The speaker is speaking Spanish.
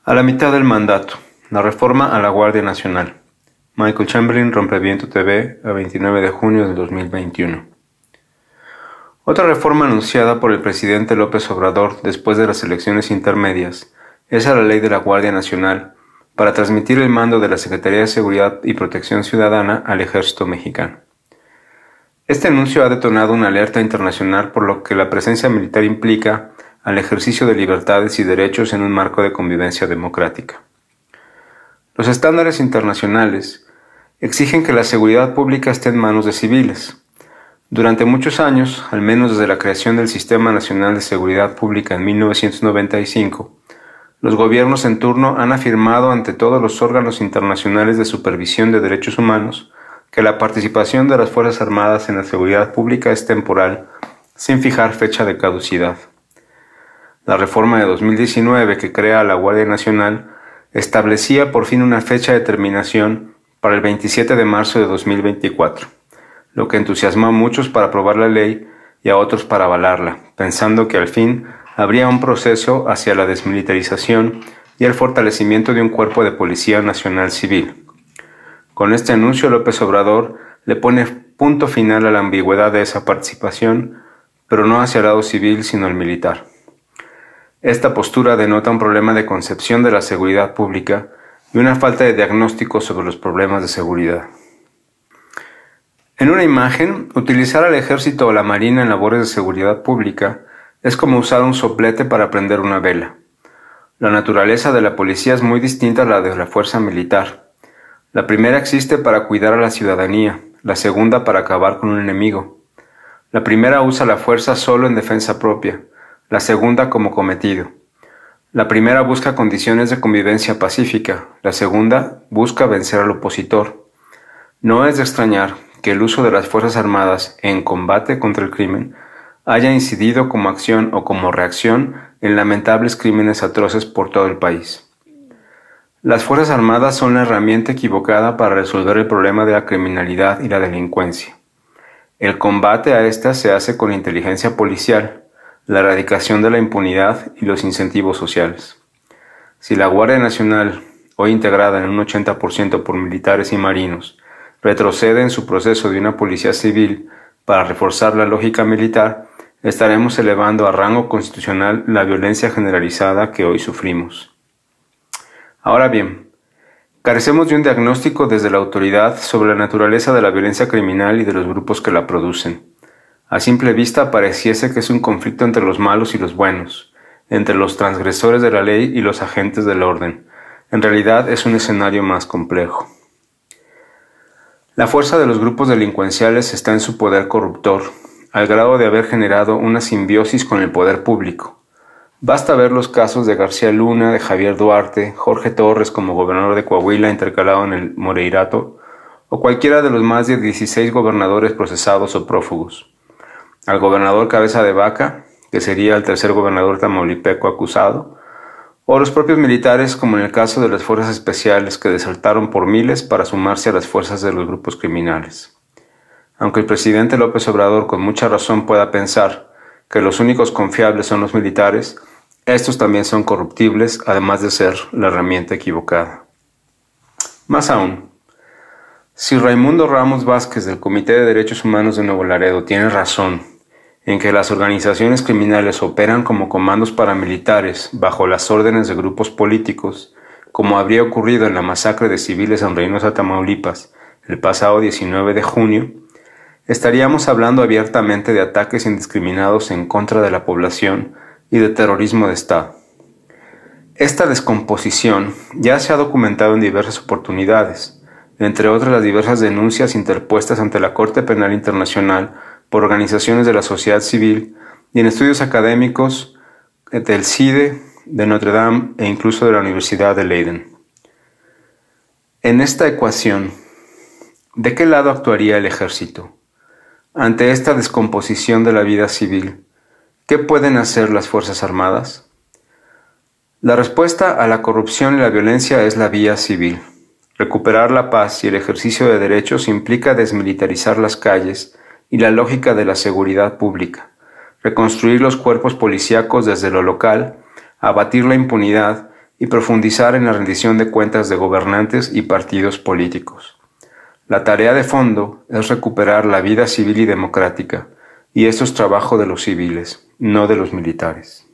A la mitad del mandato, la reforma a la Guardia Nacional. Michael Chamberlain, Rompeviento TV, a 29 de junio de 2021. Otra reforma anunciada por el presidente López Obrador después de las elecciones intermedias es a la Ley de la Guardia Nacional para transmitir el mando de la Secretaría de Seguridad y Protección Ciudadana al Ejército Mexicano. Este anuncio ha detonado una alerta internacional por lo que la presencia militar implica al ejercicio de libertades y derechos en un marco de convivencia democrática. Los estándares internacionales exigen que la seguridad pública esté en manos de civiles. Durante muchos años, al menos desde la creación del Sistema Nacional de Seguridad Pública en 1995, los gobiernos en turno han afirmado ante todos los órganos internacionales de supervisión de derechos humanos que la participación de las Fuerzas Armadas en la seguridad pública es temporal, sin fijar fecha de caducidad. La reforma de 2019 que crea a la Guardia Nacional establecía por fin una fecha de terminación para el 27 de marzo de 2024, lo que entusiasmó a muchos para aprobar la ley y a otros para avalarla, pensando que al fin habría un proceso hacia la desmilitarización y el fortalecimiento de un cuerpo de policía nacional civil. Con este anuncio, López Obrador le pone punto final a la ambigüedad de esa participación, pero no hacia el lado civil, sino el militar. Esta postura denota un problema de concepción de la seguridad pública y una falta de diagnóstico sobre los problemas de seguridad. En una imagen, utilizar al ejército o la marina en labores de seguridad pública es como usar un soplete para prender una vela. La naturaleza de la policía es muy distinta a la de la fuerza militar. La primera existe para cuidar a la ciudadanía, la segunda para acabar con un enemigo. La primera usa la fuerza solo en defensa propia, la segunda como cometido. La primera busca condiciones de convivencia pacífica, la segunda busca vencer al opositor. No es de extrañar que el uso de las Fuerzas Armadas en combate contra el crimen haya incidido como acción o como reacción en lamentables crímenes atroces por todo el país. Las Fuerzas Armadas son la herramienta equivocada para resolver el problema de la criminalidad y la delincuencia. El combate a esta se hace con inteligencia policial, la erradicación de la impunidad y los incentivos sociales. Si la Guardia Nacional, hoy integrada en un 80% por militares y marinos, retrocede en su proceso de una policía civil para reforzar la lógica militar, estaremos elevando a rango constitucional la violencia generalizada que hoy sufrimos. Ahora bien, carecemos de un diagnóstico desde la autoridad sobre la naturaleza de la violencia criminal y de los grupos que la producen. A simple vista pareciese que es un conflicto entre los malos y los buenos, entre los transgresores de la ley y los agentes del orden. En realidad es un escenario más complejo. La fuerza de los grupos delincuenciales está en su poder corruptor, al grado de haber generado una simbiosis con el poder público. Basta ver los casos de García Luna, de Javier Duarte, Jorge Torres como gobernador de Coahuila intercalado en el Moreirato, o cualquiera de los más de 16 gobernadores procesados o prófugos. Al gobernador Cabeza de Vaca, que sería el tercer gobernador tamaulipeco acusado, o los propios militares como en el caso de las fuerzas especiales que desertaron por miles para sumarse a las fuerzas de los grupos criminales. Aunque el presidente López Obrador con mucha razón pueda pensar que los únicos confiables son los militares, estos también son corruptibles, además de ser la herramienta equivocada. Más aún, si Raimundo Ramos Vázquez del Comité de Derechos Humanos de Nuevo Laredo tiene razón en que las organizaciones criminales operan como comandos paramilitares bajo las órdenes de grupos políticos, como habría ocurrido en la masacre de civiles en Reynosa, Tamaulipas, el pasado 19 de junio, estaríamos hablando abiertamente de ataques indiscriminados en contra de la población y de terrorismo de Estado. Esta descomposición ya se ha documentado en diversas oportunidades, entre otras las diversas denuncias interpuestas ante la Corte Penal Internacional por organizaciones de la sociedad civil y en estudios académicos del CIDE, de Notre Dame e incluso de la Universidad de Leiden. En esta ecuación, ¿de qué lado actuaría el ejército? Ante esta descomposición de la vida civil, ¿qué pueden hacer las Fuerzas Armadas? La respuesta a la corrupción y la violencia es la vía civil. Recuperar la paz y el ejercicio de derechos implica desmilitarizar las calles y la lógica de la seguridad pública, reconstruir los cuerpos policíacos desde lo local, abatir la impunidad y profundizar en la rendición de cuentas de gobernantes y partidos políticos. La tarea de fondo es recuperar la vida civil y democrática, y esto es trabajo de los civiles, no de los militares.